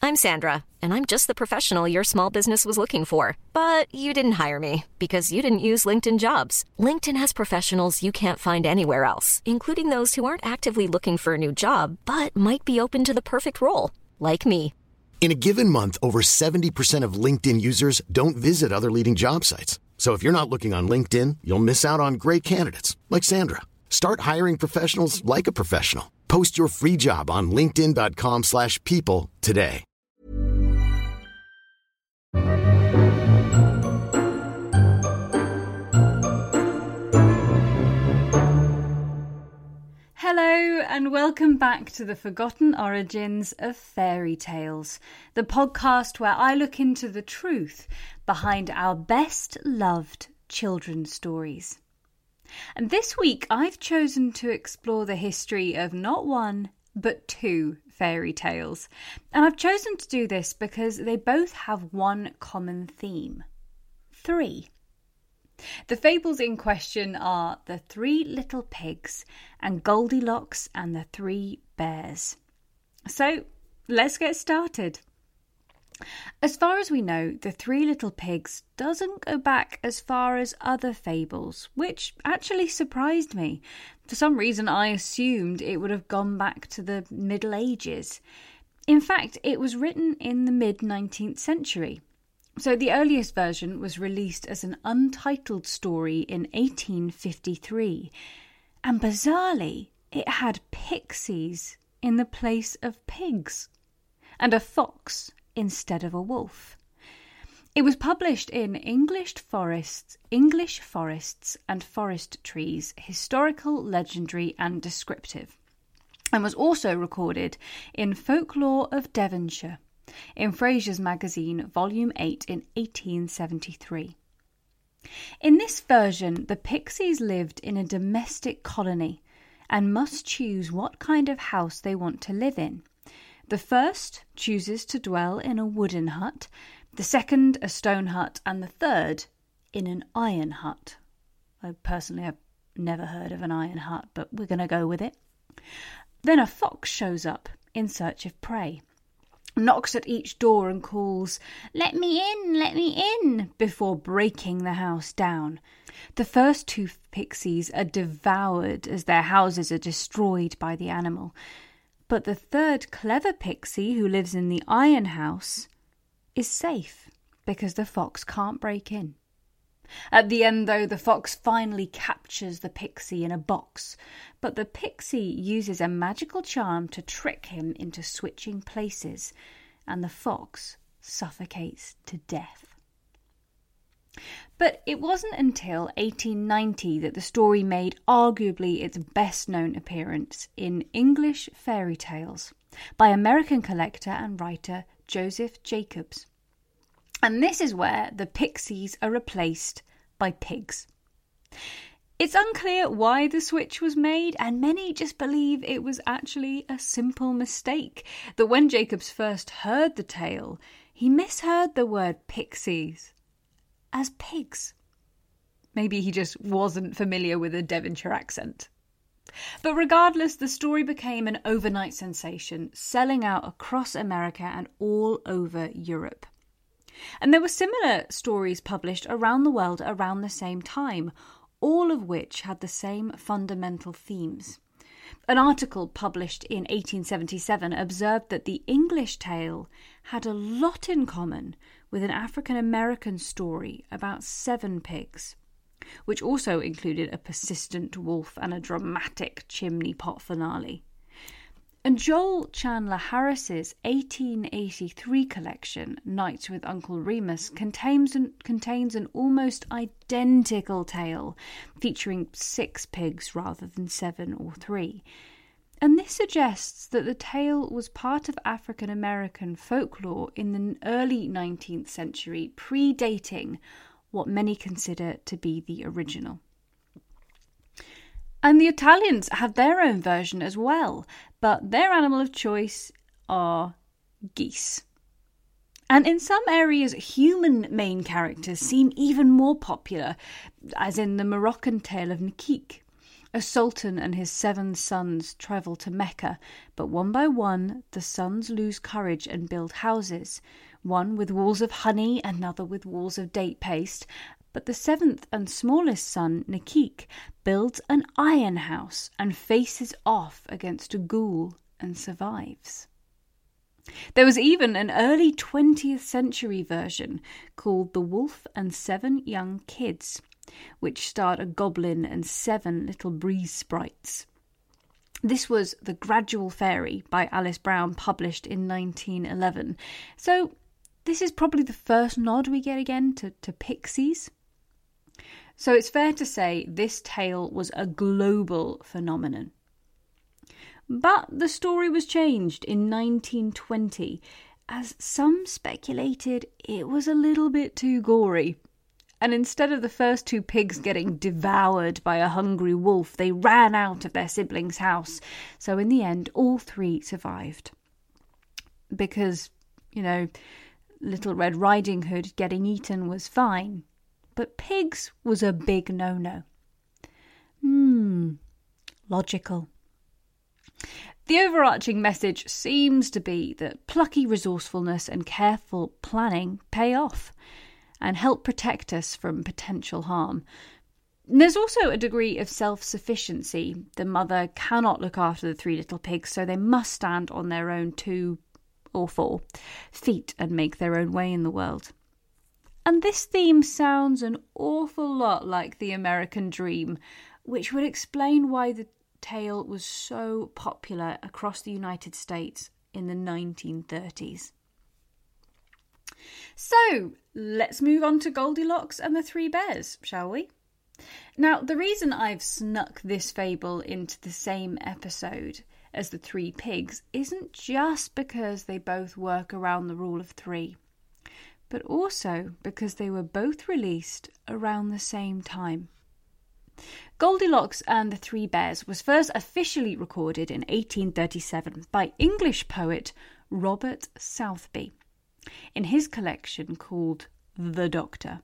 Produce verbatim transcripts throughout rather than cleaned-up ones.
I'm Sandra, and I'm just the professional your small business was looking for. But you didn't hire me because you didn't use LinkedIn Jobs. LinkedIn has professionals you can't find anywhere else, including those who aren't actively looking for a new job, but might be open to the perfect role, like me. In a given month, over seventy percent of LinkedIn users don't visit other leading job sites. So if you're not looking on LinkedIn, you'll miss out on great candidates like Sandra. Start hiring professionals like a professional. Post your free job on linkedin.com slash people today. Hello and welcome back to the Forgotten Origins of Fairy Tales, the podcast where I look into the truth behind our best loved children's stories. And this week I've chosen to explore the history of not one, but two fairy tales. And I've chosen to do this because they both have one common theme. Three. The fables in question are The Three Little Pigs and Goldilocks and the Three Bears. So let's get started. As far as we know, The Three Little Pigs doesn't go back as far as other fables, which actually surprised me. For some reason, I assumed it would have gone back to the Middle Ages. In fact, it was written in the mid-nineteenth century. So the earliest version was released as an untitled story in eighteen fifty-three. And bizarrely, it had pixies in the place of pigs, and a fox instead of a wolf. It was published in English Forests, English Forests and Forest Trees, Historical, Legendary and Descriptive, and was also recorded in Folklore of Devonshire, in Fraser's Magazine, Volume eight in eighteen seventy-three. In this version, the pixies lived in a domestic colony and must choose what kind of house they want to live in. The first chooses to dwell in a wooden hut, the second a stone hut, and the third in an iron hut. I personally have never heard of an iron hut, but we're going to go with it. Then a fox shows up in search of prey, knocks at each door and calls, "Let me in, let me in," before breaking the house down. The first two pixies are devoured as their houses are destroyed by the animal. But the third clever pixie, who lives in the iron house, is safe because the fox can't break in. At the end, though, the fox finally captures the pixie in a box, but the pixie uses a magical charm to trick him into switching places, and the fox suffocates to death. But it wasn't until eighteen ninety that the story made arguably its best-known appearance in English Fairy Tales by American collector and writer Joseph Jacobs. And this is where the pixies are replaced by pigs. It's unclear why the switch was made, and many just believe it was actually a simple mistake, that when Jacobs first heard the tale, he misheard the word pixies as pigs. Maybe he just wasn't familiar with a Devonshire accent. But regardless, the story became an overnight sensation, selling out across America and all over Europe. And there were similar stories published around the world around the same time, all of which had the same fundamental themes. An article published in eighteen seventy-seven observed that the English tale had a lot in common with an African-American story about seven pigs, which also included a persistent wolf and a dramatic chimney pot finale. And Joel Chandler Harris's eighteen eighty-three collection, Nights with Uncle Remus, contains an, contains an almost identical tale featuring six pigs rather than seven or three. And this suggests that the tale was part of African American folklore in the early nineteenth century, predating what many consider to be the original. And the Italians have their own version as well, but their animal of choice are geese. And in some areas, human main characters seem even more popular, as in the Moroccan tale of Nakik. A sultan and his seven sons travel to Mecca, but one by one the sons lose courage and build houses, one with walls of honey, another with walls of date paste. But the seventh and smallest son, Nakik, builds an iron house and faces off against a ghoul and survives. There was even an early twentieth century version called The Wolf and Seven Young Kids, which starred a goblin and seven little breeze sprites. This was The Gradual Fairy by Alice Brown, published in nineteen eleven. So this is probably the first nod we get again to, to pixies. So it's fair to say this tale was a global phenomenon. But the story was changed in nineteen twenty, as some speculated it was a little bit too gory. And instead of the first two pigs getting devoured by a hungry wolf, they ran out of their siblings' house. So in the end, all three survived. Because, you know, Little Red Riding Hood getting eaten was fine, but pigs was a big no-no. Hmm, logical. The overarching message seems to be that plucky resourcefulness and careful planning pay off and help protect us from potential harm. There's also a degree of self-sufficiency. The mother cannot look after the three little pigs, so they must stand on their own two or four feet and make their own way in the world. And this theme sounds an awful lot like the American Dream, which would explain why the tale was so popular across the United States in the nineteen thirties. So, let's move on to Goldilocks and the Three Bears, shall we? Now, the reason I've snuck this fable into the same episode as the Three Pigs isn't just because they both work around the rule of three, but also because they were both released around the same time. Goldilocks and the Three Bears was first officially recorded in eighteen thirty-seven by English poet Robert Southby in his collection called The Doctor.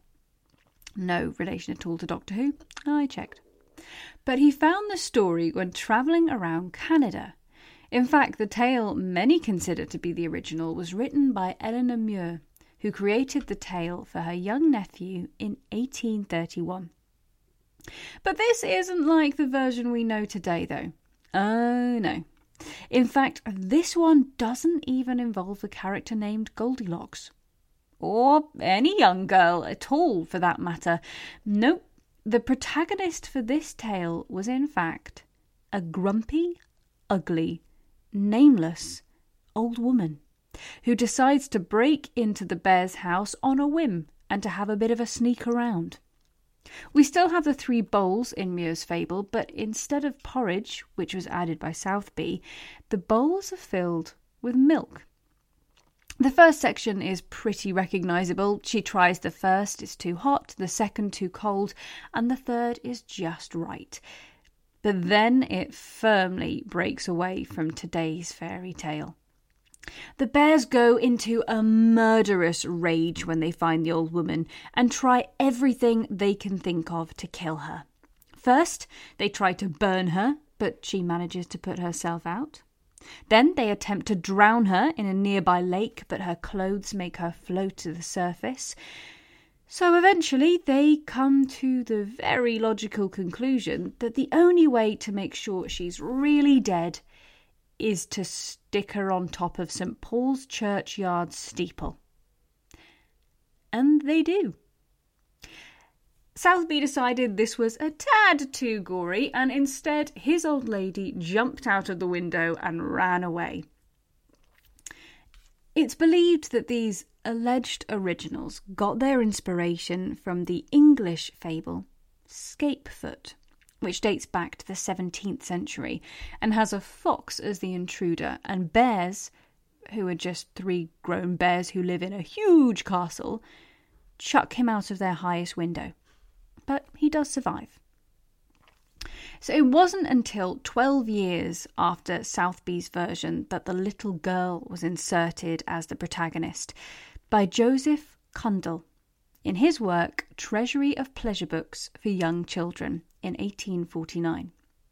No relation at all to Doctor Who, I checked. But he found the story when travelling around Canada. In fact, the tale many consider to be the original was written by Eleanor Muir, who created the tale for her young nephew in eighteen thirty-one. But this isn't like the version we know today, though. Oh, no. In fact, this one doesn't even involve a character named Goldilocks. Or any young girl at all, for that matter. Nope. The protagonist for this tale was, in fact, a grumpy, ugly, nameless old woman who decides to break into the bear's house on a whim and to have a bit of a sneak around. We still have the three bowls in Muir's fable, but instead of porridge, which was added by Southby, the bowls are filled with milk. The first section is pretty recognisable. She tries the first is too hot, the second too cold, and the third is just right. But then it firmly breaks away from today's fairy tale. The bears go into a murderous rage when they find the old woman and try everything they can think of to kill her. First, they try to burn her, but she manages to put herself out. Then they attempt to drown her in a nearby lake, but her clothes make her float to the surface. So eventually they come to the very logical conclusion that the only way to make sure she's really dead is to stick her on top of Saint Paul's churchyard steeple. And they do. Southby decided this was a tad too gory, and instead his old lady jumped out of the window and ran away. It's believed that these alleged originals got their inspiration from the English fable Scapefoot, which dates back to the seventeenth century and has a fox as the intruder and bears, who are just three grown bears who live in a huge castle, chuck him out of their highest window. But he does survive. So it wasn't until twelve years after Southby's version that the little girl was inserted as the protagonist by Joseph Cundall in his work Treasury of Pleasure Books for Young Children in eighteen forty-nine.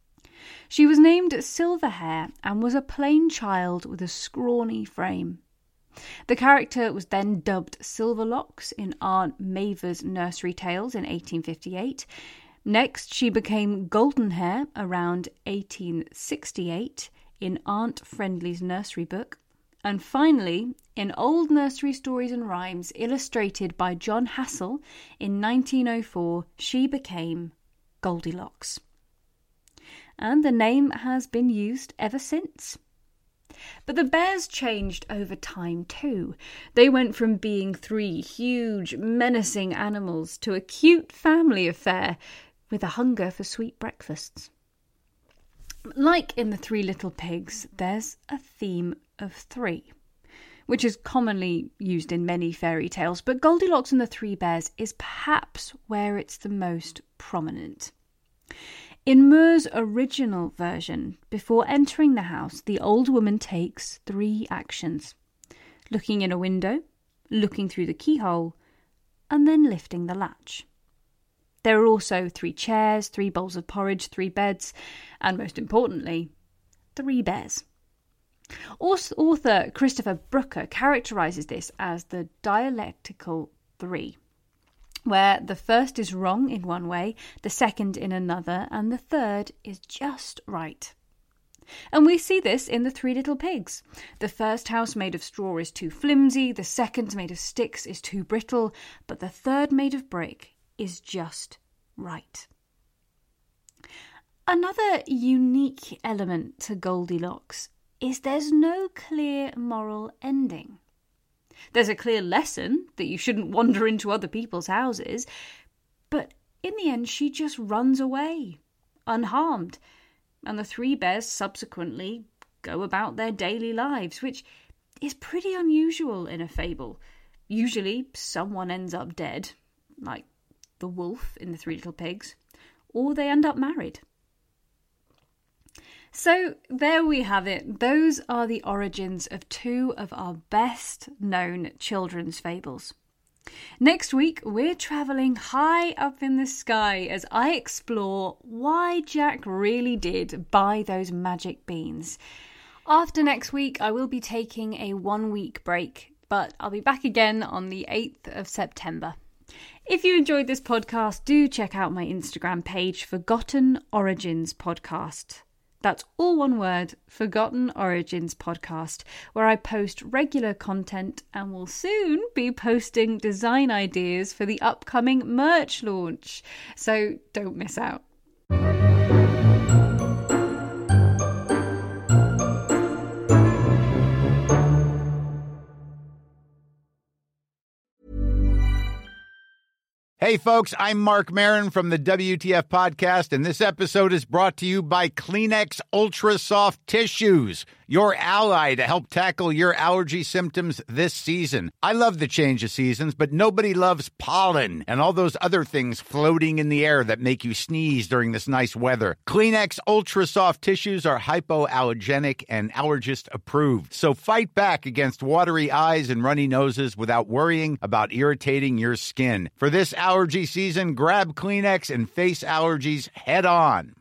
She was named Silverhair and was a plain child with a scrawny frame. The character was then dubbed Silverlocks in Aunt Maver's nursery tales in eighteen fifty-eight. Next, she became Goldenhair around eighteen sixty-eight in Aunt Friendly's nursery book. And finally, in Old Nursery Stories and Rhymes, illustrated by John Hassell in nineteen oh four, she became Goldilocks. And the name has been used ever since. But the bears changed over time too. They went from being three huge, menacing animals to a cute family affair with a hunger for sweet breakfasts. Like in The Three Little Pigs, there's a theme of three, which is commonly used in many fairy tales, but Goldilocks and the Three Bears is perhaps where it's the most prominent. In Moore's original version, before entering the house, the old woman takes three actions: looking in a window, looking through the keyhole, and then lifting the latch. There are also three chairs, three bowls of porridge, three beds, and most importantly, three bears. Author Christopher Brooker characterises this as the dialectical three, where the first is wrong in one way, the second in another, and the third is just right. And we see this in The Three Little Pigs. The first house made of straw is too flimsy, the second made of sticks is too brittle, but the third made of brick is just right. Another unique element to Goldilocks is there's no clear moral ending. There's a clear lesson that you shouldn't wander into other people's houses, but in the end she just runs away, unharmed, and the three bears subsequently go about their daily lives, which is pretty unusual in a fable. Usually someone ends up dead, like the wolf in The Three Little Pigs, or they end up married. So there we have it. Those are the origins of two of our best known children's fables. Next week, we're travelling high up in the sky as I explore why Jack really did buy those magic beans. After next week, I will be taking a one-week break, but I'll be back again on the eighth of September. If you enjoyed this podcast, do check out my Instagram page, Forgotten Origins Podcast. That's all one word, Forgotten Origins Podcast, where I post regular content and will soon be posting design ideas for the upcoming merch launch. So don't miss out. Hey folks, I'm Mark Maron from the W T F Podcast, and this episode is brought to you by Kleenex Ultra Soft Tissues, your ally to help tackle your allergy symptoms this season. I love the change of seasons, but nobody loves pollen and all those other things floating in the air that make you sneeze during this nice weather. Kleenex Ultra Soft Tissues are hypoallergenic and allergist approved, so fight back against watery eyes and runny noses without worrying about irritating your skin. For this allergy season, grab Kleenex and face allergies head on.